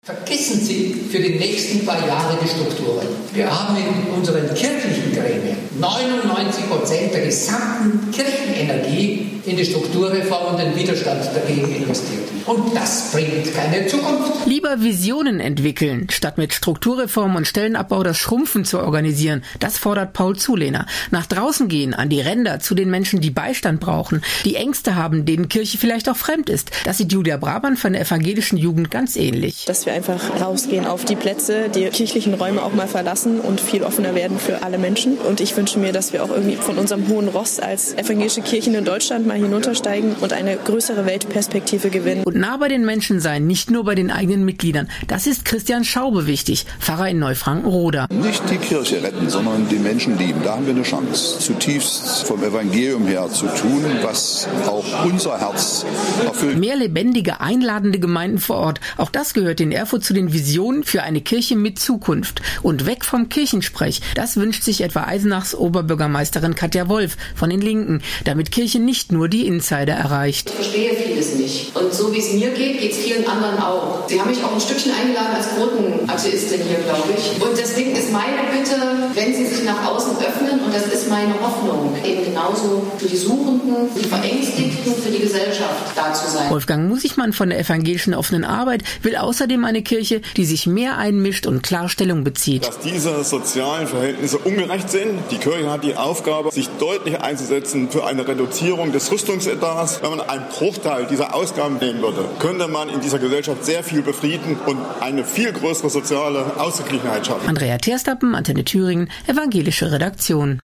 Vergessen Sie für die nächsten paar Jahre die Strukturen. Wir haben in unseren kirchlichen Gremien 99% der gesamten Kirchenenergie in die Strukturreform und den Widerstand dagegen investiert. Und das bringt keine Zukunft. Lieber Visionen entwickeln, statt mit Strukturreform und Stellenabbau das Schrumpfen zu organisieren. Das fordert Paul Zulehner. Nach draußen gehen, an die Ränder, zu den Menschen, die Beistand brauchen, die Ängste haben, denen Kirche vielleicht auch fremd ist. Das sieht Julia Brabant von der evangelischen Jugend ganz ähnlich. Dass wir einfach rausgehen auf die Plätze, die kirchlichen Räume auch mal verlassen und viel offener werden für alle Menschen. Und ich wünsche mir, dass wir auch irgendwie von unserem hohen Ross als evangelische Kirchen in Deutschland mal hinuntersteigen und eine größere Weltperspektive gewinnen. Und nah bei den Menschen sein, nicht nur bei den eigenen Mitgliedern. Das ist Christian Schaube wichtig, Pfarrer in Neufrankenroda. Nicht die Kirche retten, sondern die Menschen lieben. Da haben wir eine Chance, zutiefst vom Evangelium her zu tun, was auch unser Herz erfüllt. Mehr lebendige, einladende Gemeinden vor Ort. Auch das gehört in Erfurt zu den Visionen für eine Kirche mit Zukunft. Und weg vom Kirchensprech. Das wünscht sich etwa Eisenachs Oberbürgermeisterin Katja Wolf von den Linken, damit Kirche nicht nur die Insider erreicht. Ich verstehe vieles nicht. Und so wie es mir geht, geht es vielen anderen auch. Sie haben mich auch ein Stückchen eingeladen als Quotenatheistin hier, glaube ich. Und deswegen ist meine Bitte, wenn Sie sich nach außen öffnen, und das ist meine Hoffnung, eben genauso für die Suchenden, für die Verängstigten, für die Gesellschaft da zu sein. Wolfgang Musigmann von der evangelischen offenen Arbeit will außerdem eine Kirche, die sich mehr einmischt und klar Stellung bezieht. Dass diese sozialen Verhältnisse ungerecht sind. Die Kirche hat die Aufgabe, sich deutlich einzusetzen für eine Reduzierung des Rüstungsetats. Wenn man einen Bruchteil dieser Ausgaben nehmen würde, könnte man in dieser Gesellschaft sehr viel befrieden und eine viel größere soziale Ausgeglichenheit schaffen. Andrea Terstappen, Antenne Thüringen, evangelische Redaktion.